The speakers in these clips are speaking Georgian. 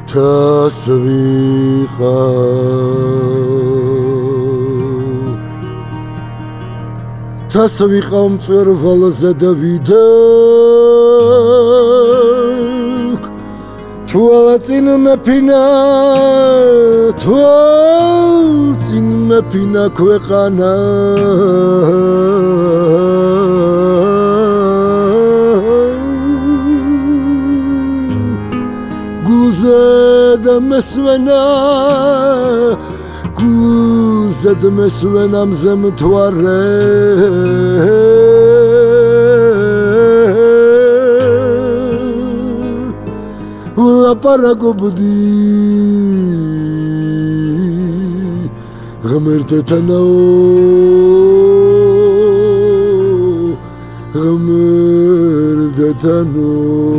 თას ვიყავ მწვერვალზე და ვიდექ თვალწინ მეფინა ქვეყანა გულზედ მესვენა მზე მთვარე ვლაპარაკობდი ღმერთთანო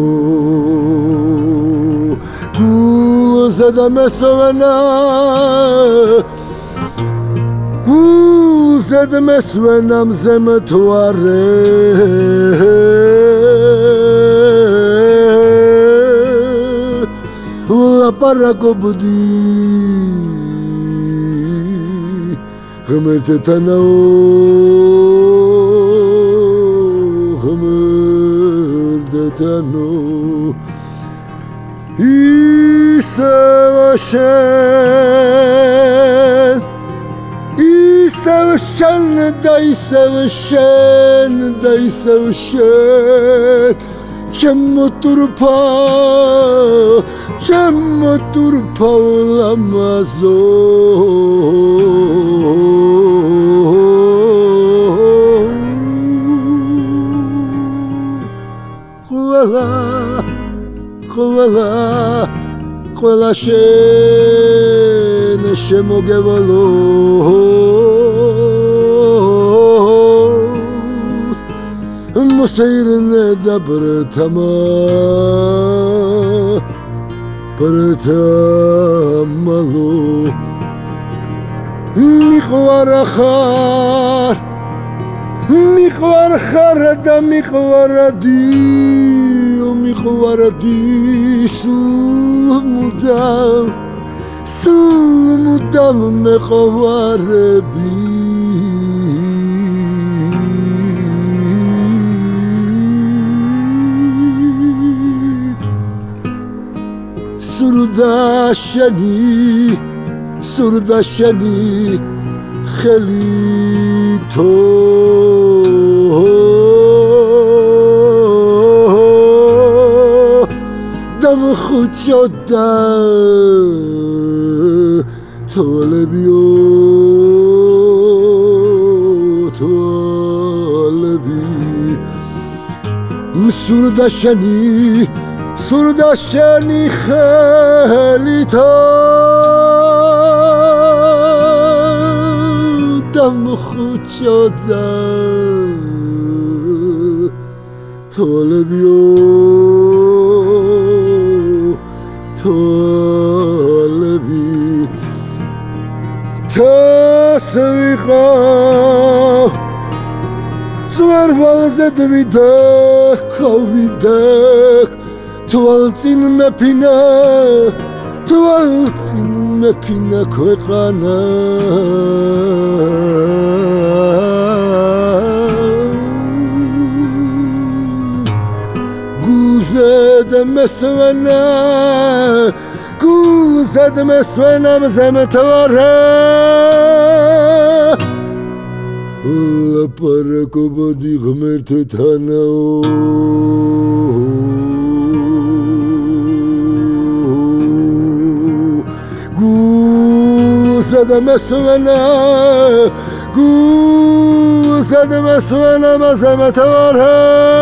გულზედ მესვენა მზე მთვარე ვლაპარაკობდი ღმერთთანო ისევ შენ და ისევ შენ ჩემო თურფა ლამაზო ყველა შენ შემოგევალოს მოსეირნე და ბრთამალო მიყვარ ხარ და მიყვარადი სულ მუდამ მეყვარები სურდა შენი ხელითო დამხუჭოდა თვალებიო სურდა შენი ხელითო დამხუჭოდა თვალებიო თას ვიყავ მწვერვალზე ვიდექ თვალწინ მეფინა ქვეყანა გულზედ მესვენა მზე მთვარე ვლაპარაკობდი ღმერთთანო გულზედ მესვენა მზე მთვარე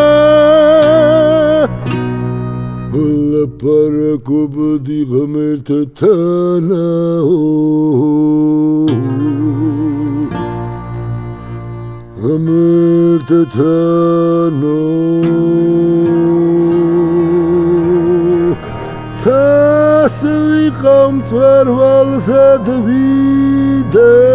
ვლაპარაკობდი ღმერთთანო თას ვიყავ მწვერვალზე ვიდექ